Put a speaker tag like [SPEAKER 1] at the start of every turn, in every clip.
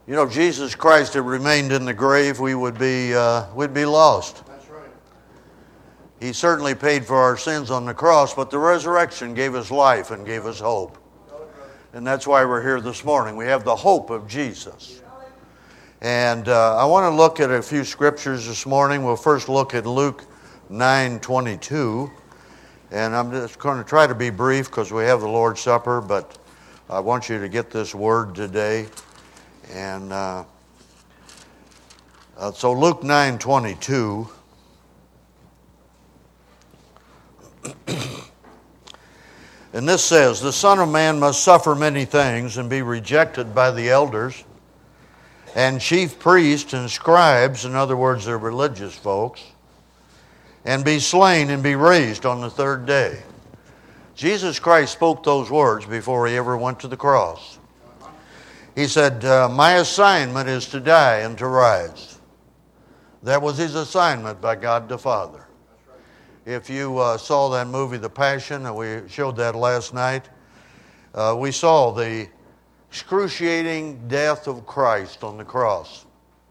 [SPEAKER 1] You know, Jesus Christ had remained in the grave, we'd be lost.
[SPEAKER 2] That's right.
[SPEAKER 1] He certainly paid for our sins on the cross, but the resurrection gave us life and gave us hope. And that's why we're here this morning. We have the hope of Jesus. And I want to look at a few scriptures this morning. We'll first look at Luke 9:22. And I'm just going to try to be brief because we have the Lord's Supper, but I want you to get this word today. And so Luke 9:22. And this says, "The Son of Man must suffer many things and be rejected by the elders and chief priests and scribes," in other words, they're religious folks, "and be slain and be raised on the third day." Jesus Christ spoke those words before he ever went to the cross. He said, "My assignment is to die and to rise." That was his assignment by God the Father. If you saw that movie, The Passion, and we showed that last night, we saw the excruciating death of Christ on the cross.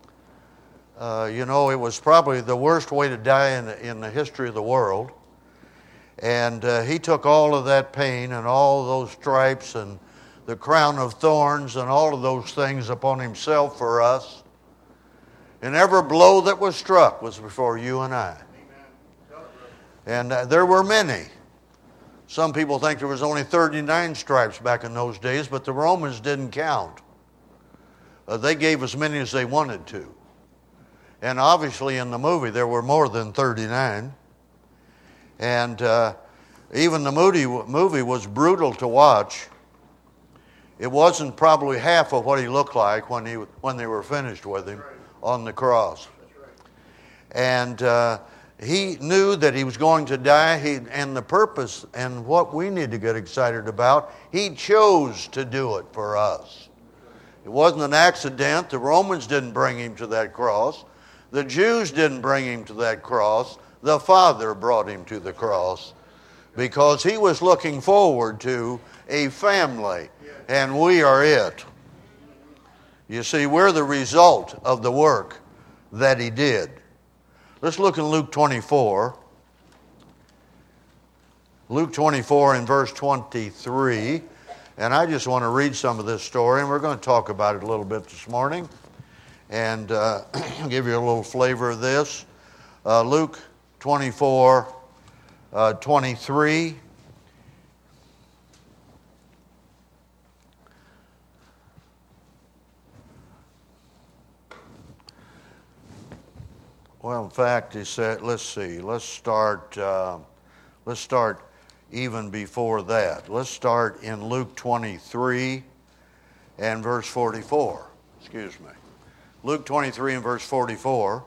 [SPEAKER 1] It was probably the worst way to die in the history of the world. And he took all of that pain and all of those stripes and the crown of thorns and all of those things upon himself for us. And every blow that was struck was before you and I. And there were many. Some people think there was only 39 stripes back in those days, but the Romans didn't count. They gave as many as they wanted to. And obviously in the movie there were more than 39. And even the movie was brutal to watch. It wasn't probably half of what he looked like when they were finished with him on the cross. And he knew that he was going to die, and the purpose and what we need to get excited about, he chose to do it for us. It wasn't an accident. The Romans didn't bring him to that cross. The Jews didn't bring him to that cross. The Father brought him to the cross because he was looking forward to a family, and we are it. You see, we're the result of the work that he did. Let's look in Luke 24. Luke 24 and verse 23. And I just want to read some of this story, and we're going to talk about it a little bit this morning and give you a little flavor of this. Luke 24, 23. Well, in fact, he said, let's start even before that. Let's start in Luke 23 and verse 44. Excuse me. Luke 23 and verse 44.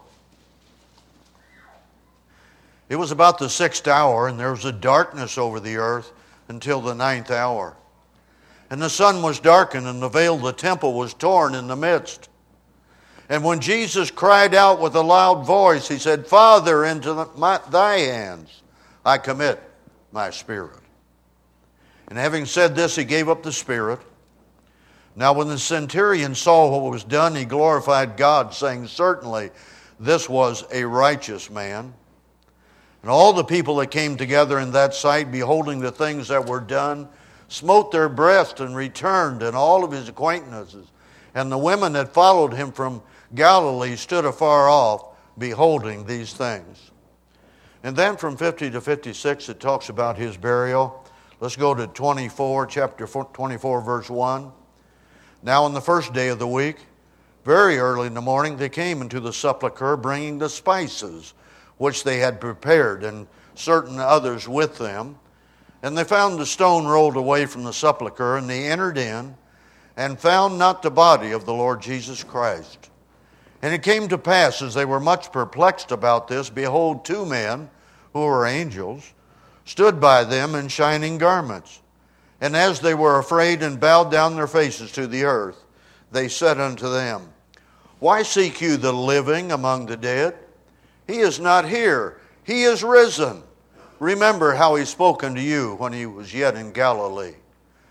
[SPEAKER 1] "It was about the 6th hour, and there was a darkness over the earth until the 9th hour. And the sun was darkened, and the veil of the temple was torn in the midst. And when Jesus cried out with a loud voice, he said, 'Father, into thy hands I commit my spirit.' And having said this, he gave up the spirit. Now when the centurion saw what was done, he glorified God, saying, 'Certainly this was a righteous man.' And all the people that came together in that sight, beholding the things that were done, smote their breasts and returned, and all of his acquaintances. And the women that followed him from Galilee stood afar off, beholding these things." And then from 50 to 56, it talks about his burial. Let's go to chapter 24, verse 1. "Now on the first day of the week, very early in the morning, they came into the sepulchre, bringing the spices which they had prepared, and certain others with them. And they found the stone rolled away from the sepulchre, and they entered in, and found not the body of the Lord Jesus Christ. And it came to pass, as they were much perplexed about this, behold, 2 men, who were angels, stood by them in shining garments. And as they were afraid and bowed down their faces to the earth, they said unto them, Why seek you the living among the dead? He is not here, he is risen. Remember how he spoke unto you when he was yet in Galilee.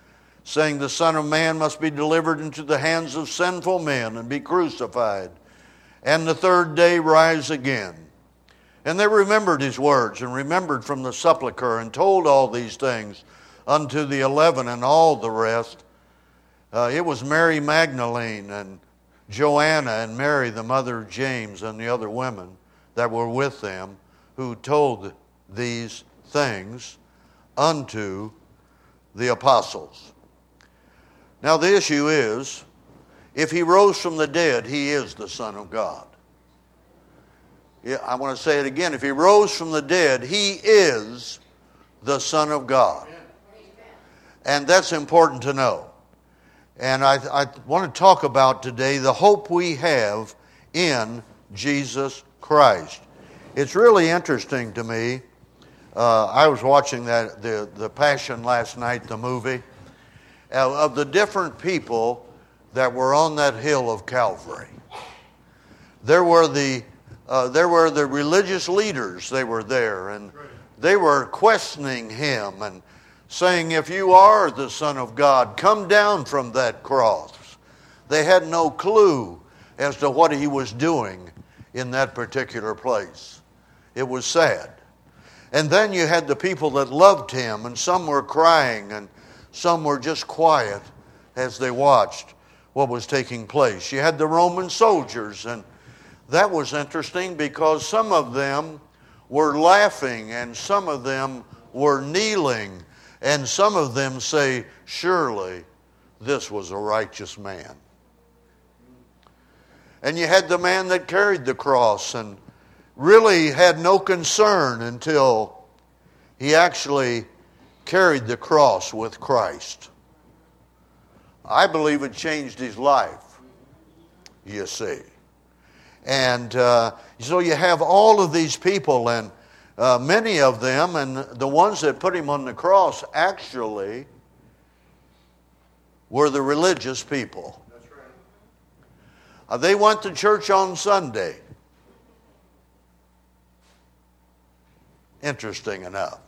[SPEAKER 1] saying, the Son of Man must be delivered into the hands of sinful men and be crucified, and the third day rise again. And they remembered his words, and remembered from the sepulchre, and told all these things unto the 11 and all the rest. It was Mary Magdalene and Joanna and Mary, the mother of James, and the other women that were with them, who told these things unto the apostles. Now the issue is, if he rose from the dead, he is the Son of God. Yeah, I want to say it again. If he rose from the dead, he is the Son of God. And that's important to know. And I want to talk about today the hope we have in Jesus Christ. It's really interesting to me. I was watching the Passion last night, the movie, of the different people that were on that hill of Calvary. There were the religious leaders. They were there, and they were questioning him and saying, if you are the Son of God, come down from that cross. They had no clue as to what he was doing in that particular place. It was sad. And then you had the people that loved him, and some were crying, and some were just quiet as they watched what was taking place. You had the Roman soldiers, and that was interesting because some of them were laughing, and some of them were kneeling, and some of them say, surely this was a righteous man. And you had the man that carried the cross and really had no concern until he actually carried the cross with Christ. I believe it changed his life, you see. And so you have all of these people, and many of them, and the ones that put him on the cross actually were the religious people. That's right. They went to church on Sunday. Interesting enough.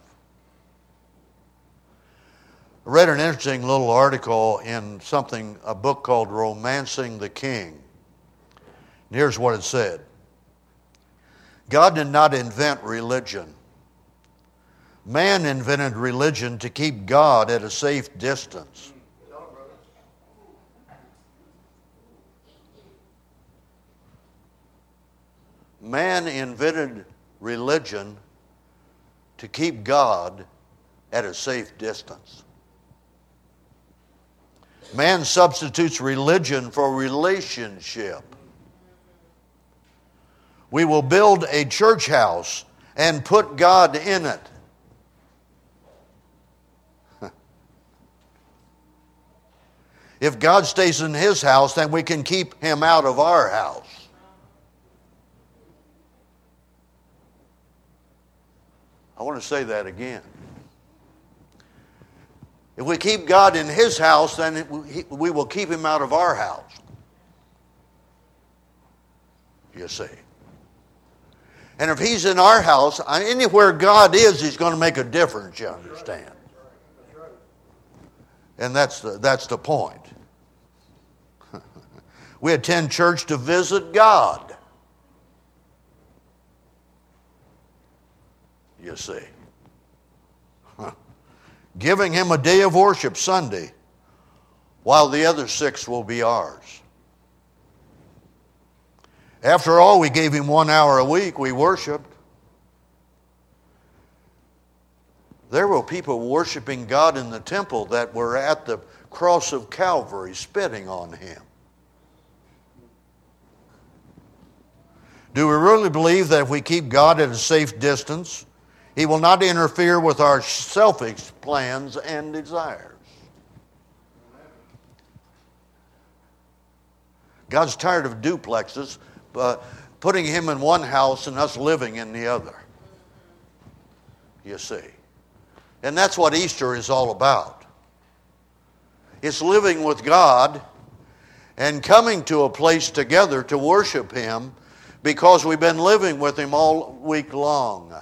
[SPEAKER 1] I read an interesting little article in a book called Romancing the King. And here's what it said. God did not invent religion. Man invented religion to keep God at a safe distance. Man invented religion to keep God at a safe distance. Man substitutes religion for relationship. We will build a church house and put God in it. If God stays in his house, then we can keep him out of our house. I want to say that again. If we keep God in his house, then we will keep him out of our house. You see. And if he's in our house, anywhere God is, he's going to make a difference, you understand. And that's the point. We attend church to visit God. You see. Giving him a day of worship Sunday, while the other 6 will be ours. After all, we gave him 1 hour a week, we worshiped. There were people worshiping God in the temple that were at the cross of Calvary spitting on him. Do we really believe that if we keep God at a safe distance, he will not interfere with our selfish plans and desires? God's tired of duplexes, putting him in one house and us living in the other. You see. And that's what Easter is all about. It's living with God and coming to a place together to worship him because we've been living with him all week long.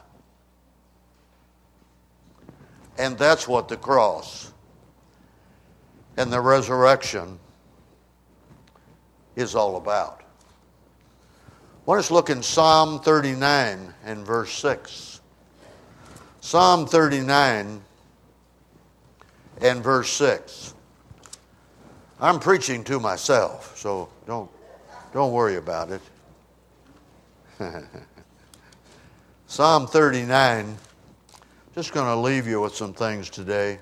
[SPEAKER 1] And that's what the cross. and the resurrection is all about. I want us to look in Psalm 39 and verse 6. Psalm 39 and verse 6. I'm preaching to myself, so don't worry about it. Psalm 39. Just going to leave you with some things today.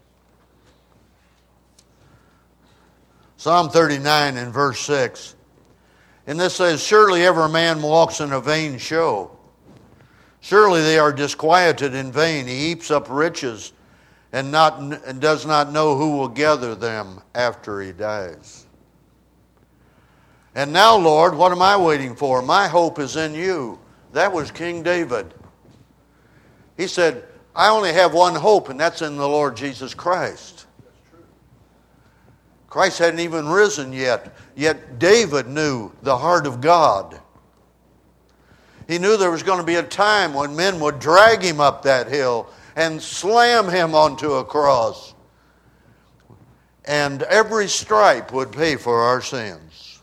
[SPEAKER 1] Psalm 39 and verse 6. And this says, surely every man walks in a vain show. Surely they are disquieted in vain. He heaps up riches and does not know who will gather them after he dies. And now, Lord, what am I waiting for? My hope is in you. That was King David. He said, I only have one hope, and that's in the Lord Jesus Christ. Christ hadn't even risen yet. Yet David knew the heart of God. He knew there was going to be a time when men would drag him up that hill and slam him onto a cross. And every stripe would pay for our sins.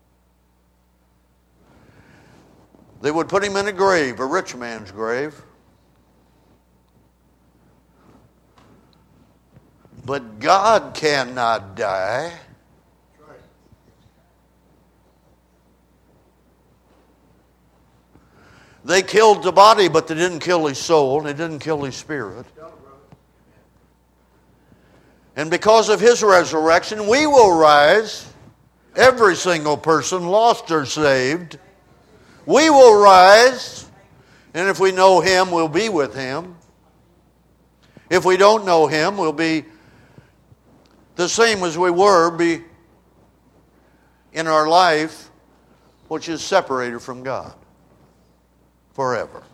[SPEAKER 1] They would put him in a grave, a rich man's grave. But God cannot die. They killed the body, but they didn't kill his soul. They didn't kill his spirit. And because of his resurrection, we will rise. Every single person, lost or saved. We will rise. And if we know him, we'll be with him. If we don't know him, we'll be the same as we were in our life, which is separated from God forever.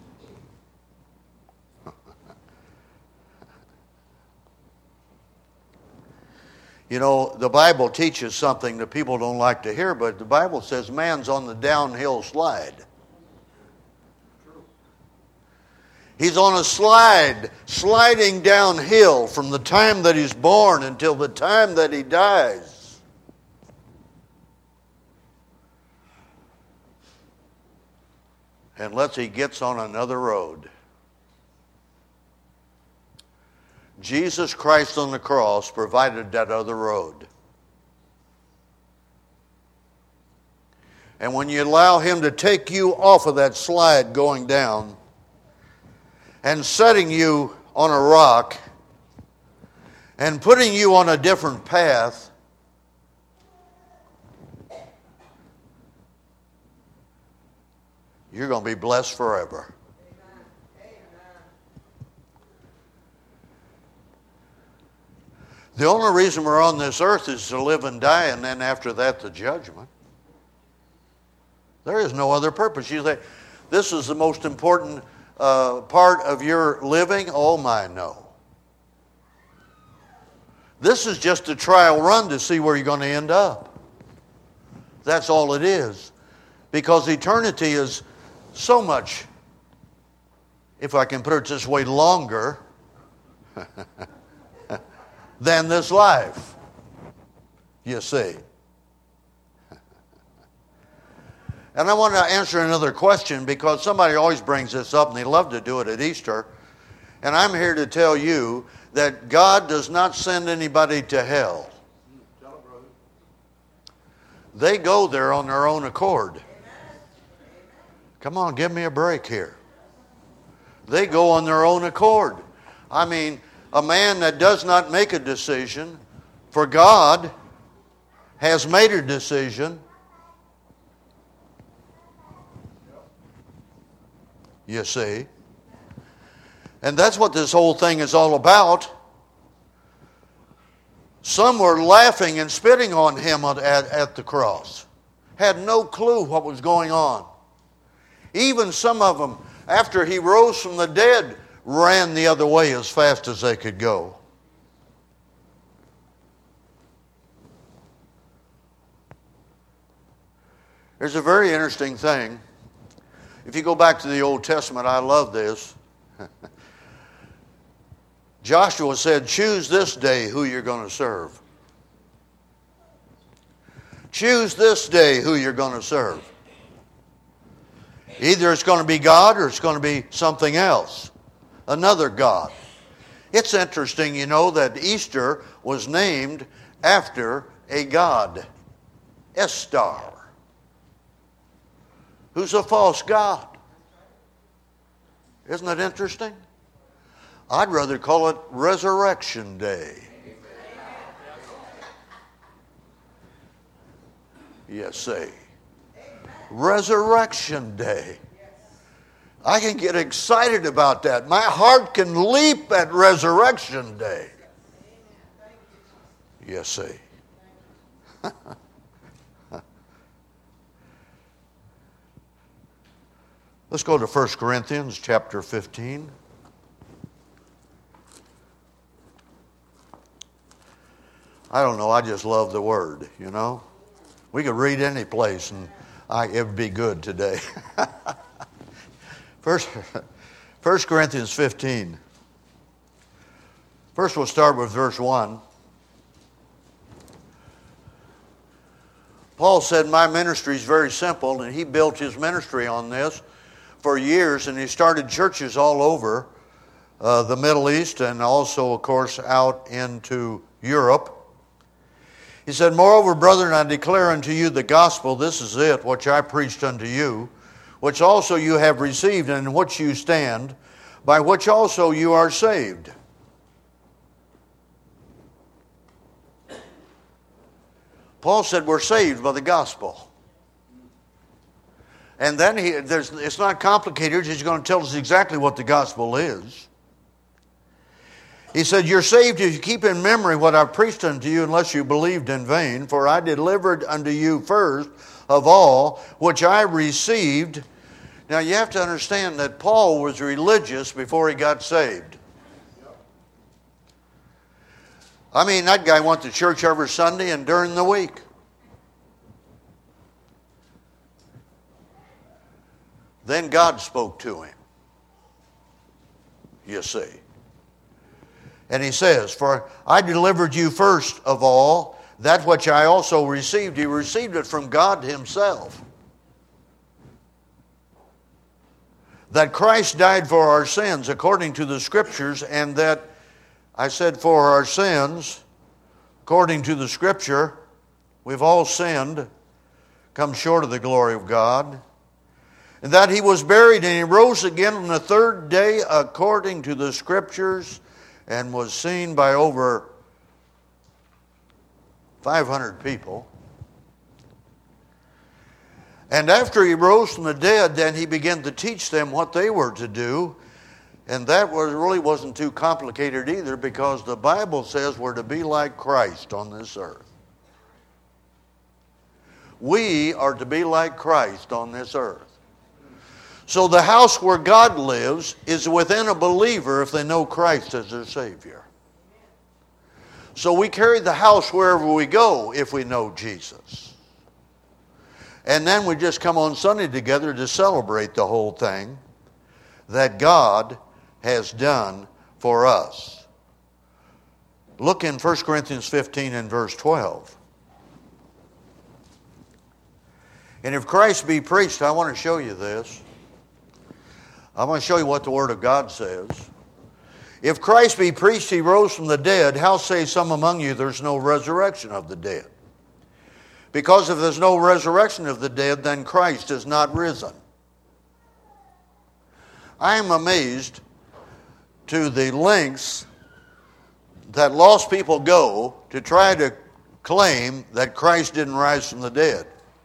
[SPEAKER 1] You know, the Bible teaches something that people don't like to hear, but the Bible says man's on the downhill slide. He's on a slide, sliding downhill from the time that he's born until the time that he dies. Unless he gets on another road. Jesus Christ on the cross provided that other road. And when you allow him to take you off of that slide going down, and setting you on a rock and putting you on a different path, you're going to be blessed forever. The only reason we're on this earth is to live and die, and then after that, the judgment. There is no other purpose. You say, this is the most important part of your living? Oh my, no. This is just a trial run to see where you're going to end up. That's all it is. Because eternity is so much, if I can put it this way, longer than this life. You see. And I want to answer another question because somebody always brings this up and they love to do it at Easter. And I'm here to tell you that God does not send anybody to hell. They go there on their own accord. Come on, give me a break here. They go on their own accord. I mean, a man that does not make a decision for God has made a decision. You see. And that's what this whole thing is all about. Some were laughing and spitting on him at the cross. Had no clue what was going on. Even some of them, after he rose from the dead, ran the other way as fast as they could go. There's a very interesting thing. If you go back to the Old Testament, I love this. Joshua said, choose this day who you're going to serve. Choose this day who you're going to serve. Either it's going to be God or it's going to be something else, another God. It's interesting, you know, that Easter was named after a god, Estar, who's a false god. Isn't that interesting? I'd rather call it Resurrection Day. Yes, say. Resurrection Day. I can get excited about that. My heart can leap at Resurrection Day. Yes, say. Let's go to 1 Corinthians chapter 15. I don't know, I just love the Word, you know. We could read any place and it would be good today. First Corinthians 15. First we'll start with verse 1. Paul said, my ministry is very simple, and he built his ministry on this for years, and he started churches all over the Middle East and also, of course, out into Europe. He said, moreover, brethren, I declare unto you the gospel, this is it, which I preached unto you, which also you have received, and in which you stand, by which also you are saved. Paul said we're saved by the gospel. And then it's not complicated. He's going to tell us exactly what the gospel is. He said, you're saved if you keep in memory what I preached unto you, unless you believed in vain. For I delivered unto you first of all, which I received. Now you have to understand that Paul was religious before he got saved. I mean, that guy went to church every Sunday and during the week. Then God spoke to him. You see. And he says, for I delivered you first of all, that which I also received. He received it from God himself. That Christ died for our sins according to the Scriptures, and that, I said for our sins, according to the Scripture, we've all sinned, come short of the glory of God. And that he was buried and he rose again on the third day according to the Scriptures, and was seen by over 500 people. And after he rose from the dead, then he began to teach them what they were to do. And that really wasn't too complicated either, because the Bible says we're to be like Christ on this earth. We are to be like Christ on this earth. So the house where God lives is within a believer if they know Christ as their Savior. So we carry the house wherever we go if we know Jesus. And then we just come on Sunday together to celebrate the whole thing that God has done for us. Look in 1 Corinthians 15 and verse 12. And if Christ be preached, I want to show you this. I want to show you what the Word of God says. If Christ be preached, he rose from the dead, how say some among you there's no resurrection of the dead? Because if there's no resurrection of the dead, then Christ is not risen. I am amazed to the lengths that lost people go to try to claim that Christ didn't rise from the dead.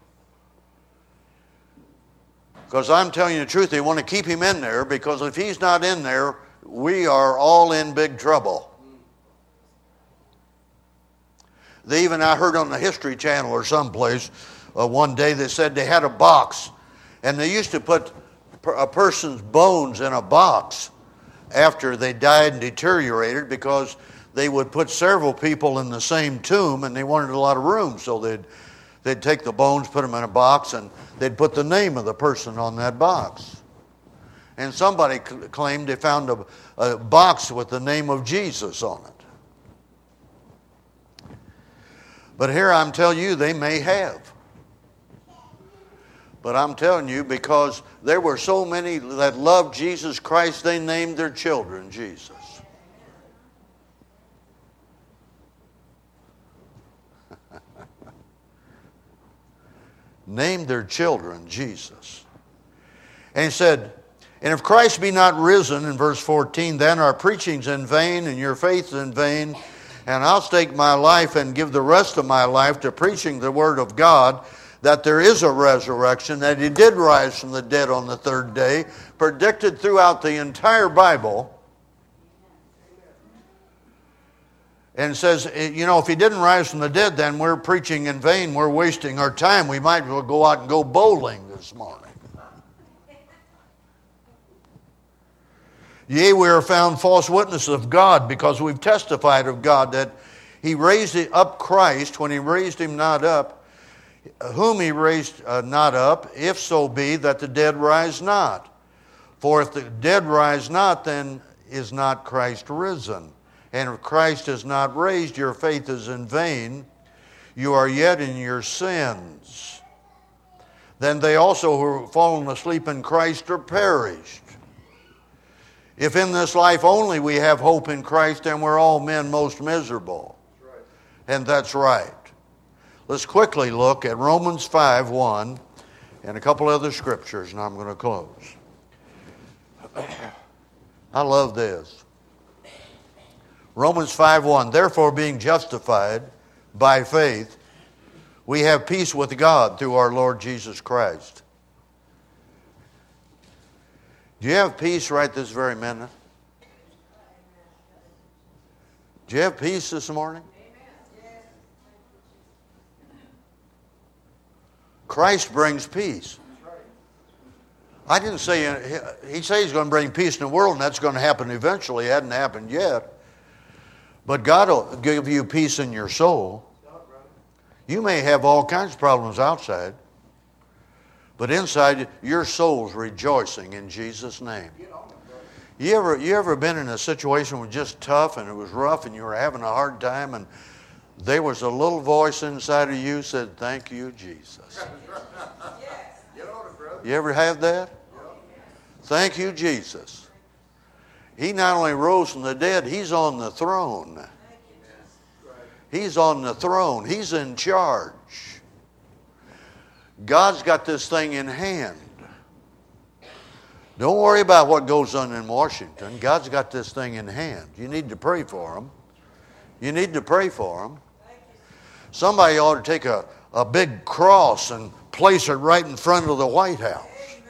[SPEAKER 1] Because I'm telling you the truth, they want to keep him in there, because if he's not in there, we are all in big trouble. I heard on the History Channel or someplace one day, they said they had a box, and they used to put a person's bones in a box after they died and deteriorated, because they would put several people in the same tomb, and they wanted a lot of room, so they'd take the bones, put them in a box, and they'd put the name of the person on that box. And somebody claimed they found a box with the name of Jesus on it. But here I'm telling you, they may have. But I'm telling you, because there were so many that loved Jesus Christ, they named their children Jesus. Named their children Jesus. And he said, and if Christ be not risen, in verse 14, then our preaching's in vain and your faith is in vain. And I'll stake my life and give the rest of my life to preaching the word of God, that there is a resurrection, that he did rise from the dead on the third day, predicted throughout the entire Bible. And says, you know, if he didn't rise from the dead, then we're preaching in vain. We're wasting our time. We might as well go out and go bowling this morning. Yea, we are found false witnesses of God, because we've testified of God that he raised up Christ when he raised him not up, whom he raised not up, if so be that the dead rise not. For if the dead rise not, then is not Christ risen. And if Christ is not raised, your faith is in vain. You are yet in your sins. Then they also who are fallen asleep in Christ are perished. If in this life only we have hope in Christ, then we're all men most miserable. That's right. And that's right. Let's quickly look at Romans 5:1 and a couple other scriptures, and I'm going to close. I love this. Romans 5:1, therefore being justified by faith, we have peace with God through our Lord Jesus Christ. Do you have peace right this very minute? Do you have peace this morning? Christ brings peace. I didn't say, he said he's going to bring peace in the world, and that's going to happen eventually. It hadn't happened yet. But God will give you peace in your soul. You may have all kinds of problems outside, but inside your soul's rejoicing in Jesus' name. You ever been in a situation that was just tough and it was rough and you were having a hard time, and there was a little voice inside of you said, thank you, Jesus. You ever have that? Thank you, Jesus. He not only rose from the dead, he's on the throne. He's on the throne. He's in charge. God's got this thing in hand. Don't worry about what goes on in Washington. God's got this thing in hand. You need to pray for him. You need to pray for him. Somebody ought to take a big cross and place it right in front of the White House.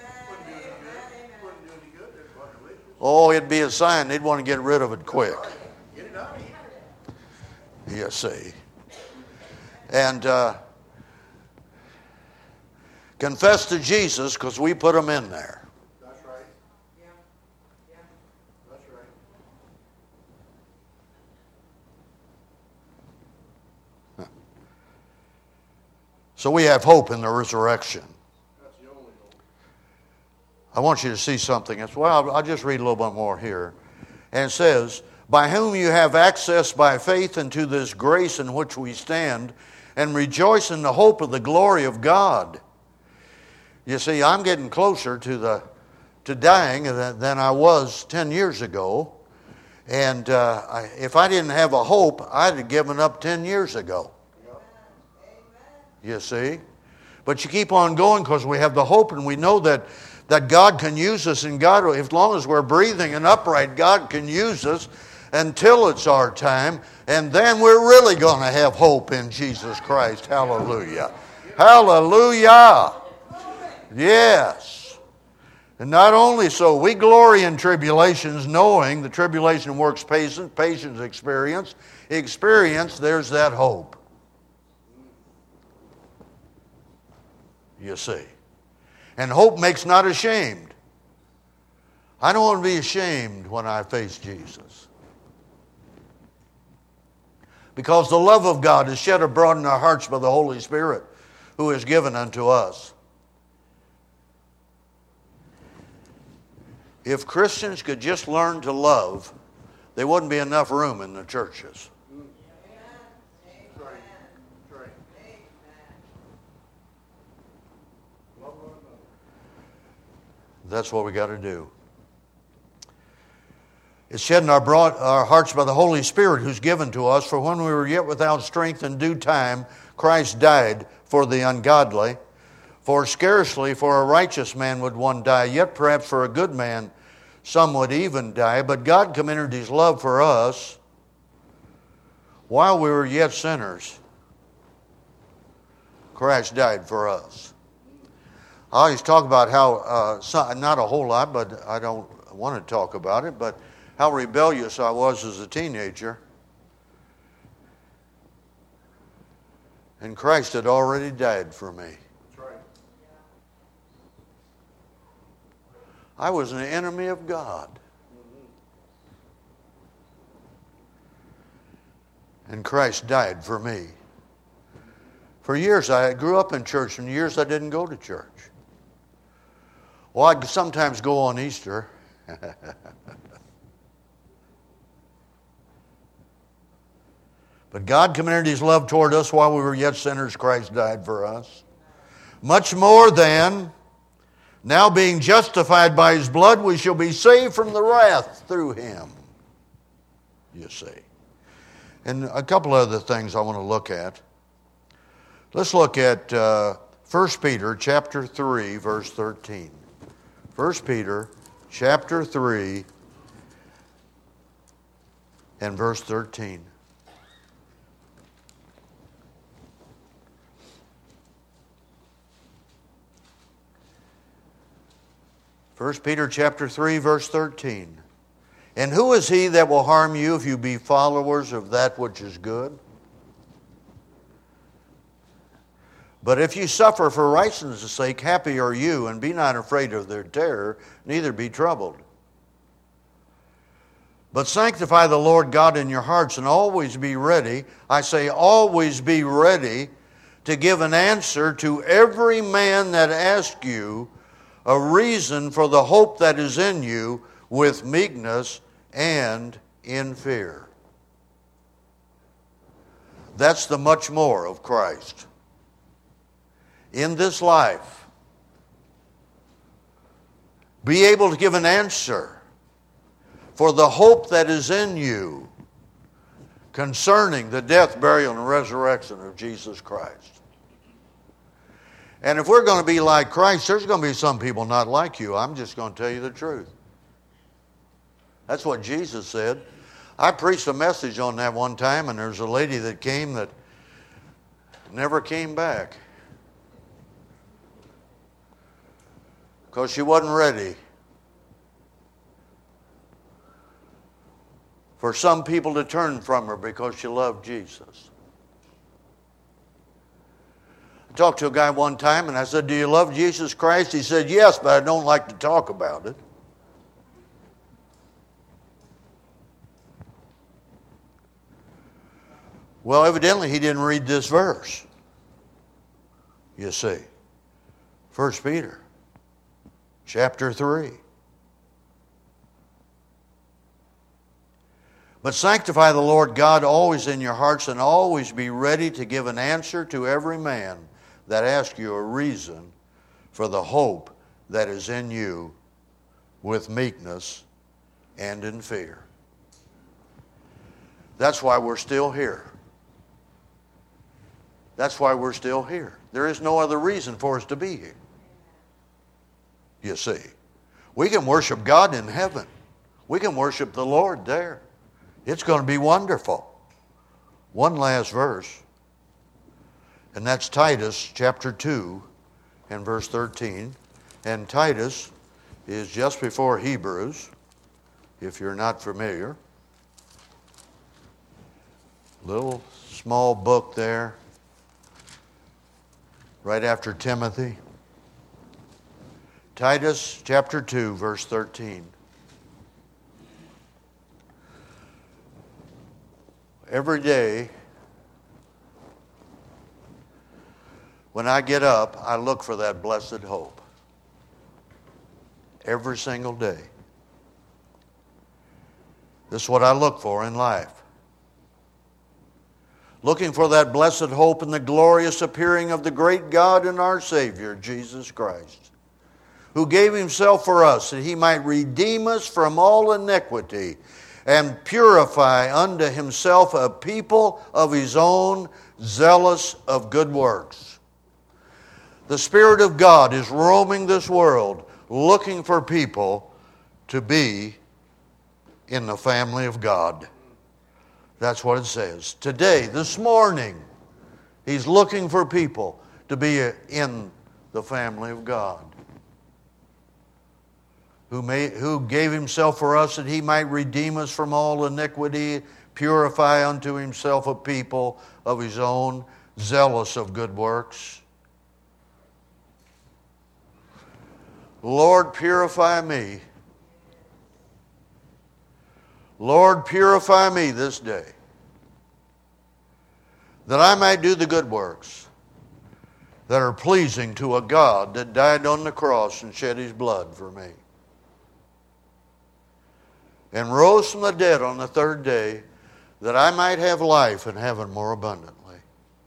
[SPEAKER 1] Oh, it'd be a sign they'd want to get rid of it quick. You see. And confess to Jesus, because we put them in there.
[SPEAKER 2] That's right. Yeah. Yeah. That's right.
[SPEAKER 1] So we have hope in the resurrection.
[SPEAKER 2] That's the only hope.
[SPEAKER 1] I want you to see something. I'll just read a little bit more here. And it says, by whom you have access by faith into this grace in which we stand, and rejoice in the hope of the glory of God. You see, I'm getting closer to dying than I was 10 years ago. And if I didn't have a hope, I'd have given up 10 years ago. You see? But you keep on going because we have the hope, and we know that God can use us, and God, as long as we're breathing and upright, God can use us until it's our time, and then we're really going to have hope in Jesus Christ. Hallelujah. Hallelujah. Yes. And not only so, we glory in tribulations, knowing the tribulation works patience, patience experience. There's that hope. You see. And hope makes not ashamed. I don't want to be ashamed when I face Jesus. Because the love of God is shed abroad in our hearts by the Holy Spirit, who is given unto us. If Christians could just learn to love, there wouldn't be enough room in the churches.
[SPEAKER 2] Right.
[SPEAKER 1] That's what we got to do. It's shed in our hearts by the Holy Spirit who's given to us. For when we were yet without strength, in due time, Christ died for the ungodly. For scarcely for a righteous man would one die, yet perhaps for a good man some would even die. But God commended his love for us while we were yet sinners. Christ died for us. I always talk about how, not a whole lot, but I don't want to talk about it, but how rebellious I was as a teenager. And Christ had already died for me.
[SPEAKER 3] That's right.
[SPEAKER 1] I was an enemy of God. And Christ died for me. For years I grew up in church, and years I didn't go to church. Well, I'd sometimes go on Easter. But God commended his love toward us while we were yet sinners. Christ died for us. Much more than, now being justified by his blood, we shall be saved from the wrath through him. You see. And a couple other things I want to look at. Let's look at 1 Peter chapter 3, verse 13. 1 Peter chapter 3 and verse 13. 1 Peter chapter 3, verse 13. And who is he that will harm you if you be followers of that which is good? But if you suffer for righteousness' sake, happy are you, and be not afraid of their terror, neither be troubled. But sanctify the Lord God in your hearts, and always be ready, I say always be ready, to give an answer to every man that asks you a reason for the hope that is in you, with meekness and in fear. That's the much more of Christ. In this life, be able to give an answer for the hope that is in you concerning the death, burial, and resurrection of Jesus Christ. And if we're going to be like Christ, there's going to be some people not like you. I'm just going to tell you the truth. That's what Jesus said. I preached a message on that one time, and there's a lady that came that never came back because she wasn't ready for some people to turn from her because she loved Jesus. I talked to a guy one time and I said, do you love Jesus Christ? He said, yes, but I don't like to talk about it. Well, evidently he didn't read this verse. You see. 1 Peter chapter 3. But sanctify the Lord God always in your hearts, and always be ready to give an answer to every man that asks you a reason for the hope that is in you, with meekness and in fear. That's why we're still here. That's why we're still here. There is no other reason for us to be here. You see, we can worship God in heaven. We can worship the Lord there. It's going to be wonderful. One last verse, and that's Titus chapter 2 and verse 13. And Titus is just before Hebrews, if you're not familiar. Little small book there, right after Timothy. Titus chapter 2, verse 13. Every day, when I get up, I look for that blessed hope. Every single day. This is what I look for in life. Looking for that blessed hope and the glorious appearing of the great God and our Savior, Jesus Christ, who gave himself for us, that he might redeem us from all iniquity, and purify unto himself a people of his own, zealous of good works. The Spirit of God is roaming this world, looking for people to be in the family of God. That's what it says. Today, this morning, he's looking for people to be in the family of God, who gave himself for us that he might redeem us from all iniquity, purify unto himself a people of his own, zealous of good works. Lord, purify me. Lord, purify me this day, that I might do the good works that are pleasing to a God that died on the cross and shed his blood for me, and rose from the dead on the third day, that I might have life and have it more abundantly.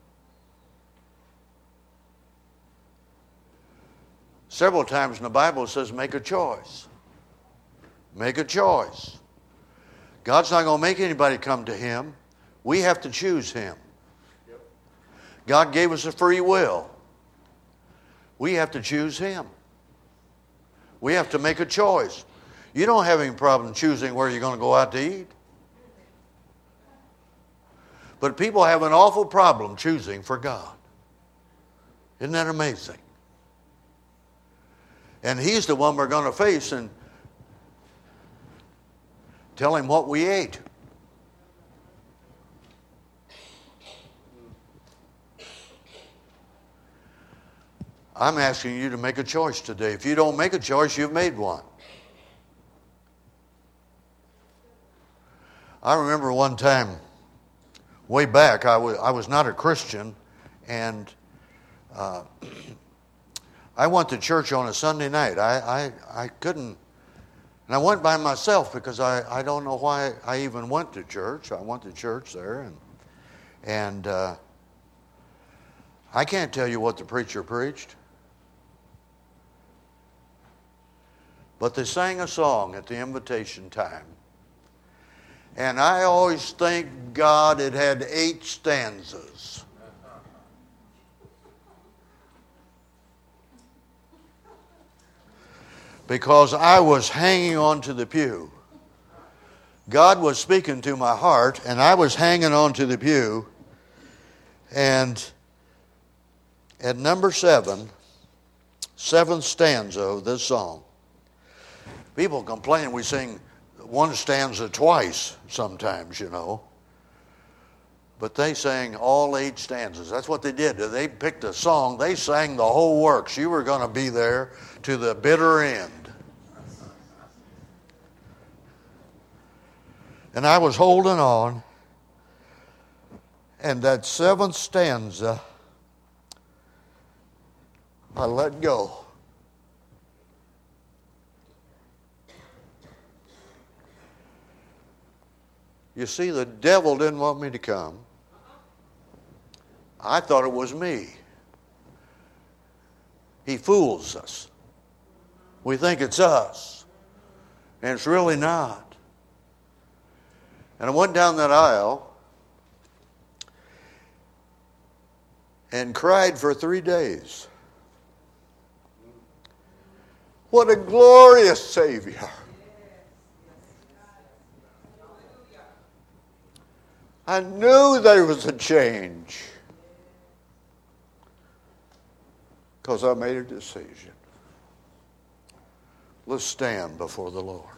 [SPEAKER 1] Several times in the Bible it says, make a choice. Make a choice. God's not going to make anybody come to him. We have to choose him. God gave us a free will. We have to choose him. We have to make a choice. You don't have any problem choosing where you're going to go out to eat. But people have an awful problem choosing for God. Isn't that amazing? And he's the one we're going to face and tell him what we ate. I'm asking you to make a choice today. If you don't make a choice, you've made one. I remember one time, way back, I was not a Christian, and I went to church on a Sunday night. I couldn't. And I went by myself because I don't know why I even went to church. I went to church there, and I can't tell you what the preacher preached. But they sang a song at the invitation time. And I always think God had 8 stanzas. Because I was hanging on to the pew. God was speaking to my heart, and I was hanging on to the pew. And at number 7, 7th stanza of this song, people complain we sing one stanza twice sometimes, you know. But they sang all 8 stanzas. That's what they did. They picked a song. They sang the whole works. You were going to be there to the bitter end. And I was holding on. And that 7th stanza, I let go. You see, the devil didn't want me to come. I thought it was me. He fools us. We think it's us. And it's really not. And I went down that aisle and cried for 3 days. What a glorious Savior. I knew there was a change because I made a decision. Let's stand before the Lord.